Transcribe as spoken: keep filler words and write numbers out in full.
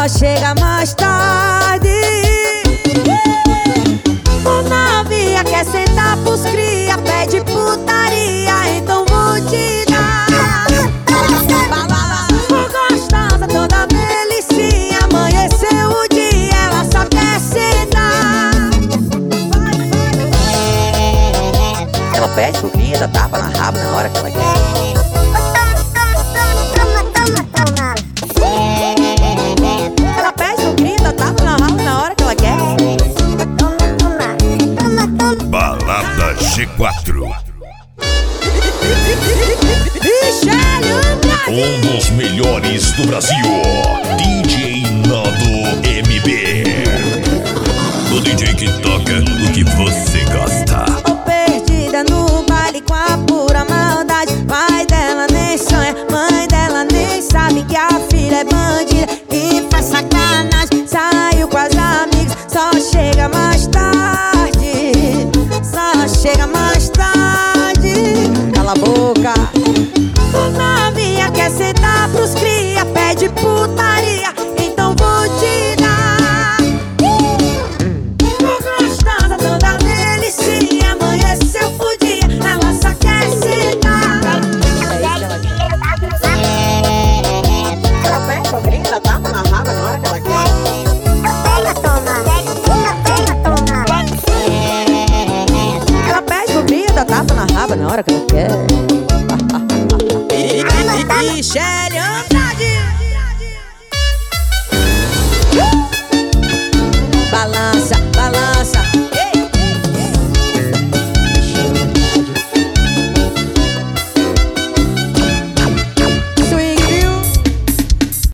só chega mais tarde. O novinha quer sentar pros cria, pede putaria, então vou te dar. Gostosa, toda delicinha, amanheceu o dia, ela só quer sentar. Ela pede pro cria, dá tapa na raba na hora que ela quer. Ela pede pro cria, dá tapa na raba na hora que ela quer. Balada G quatro. Um dos melhores do Brasil, D J Nando M B. O D J que toca o que você gosta. Tô perdida no baile com a pura maldade. Pai dela nem sonha, mãe dela nem sabe que a filha é bandida e faz sacanagem. Saiu com as amigas, só chega mais tarde. Só chega mais tarde. Cala a boca. O novinha quer sentar pros cria, pede putaria, então vou te dar. Gostosa, toda delicinha, amanheceu o dia, ela só quer sentar. Ela pede pro cria, dá tapa na raba na hora que ela quer. Ela pede pro cria, dá tapa na raba na hora que ela quer.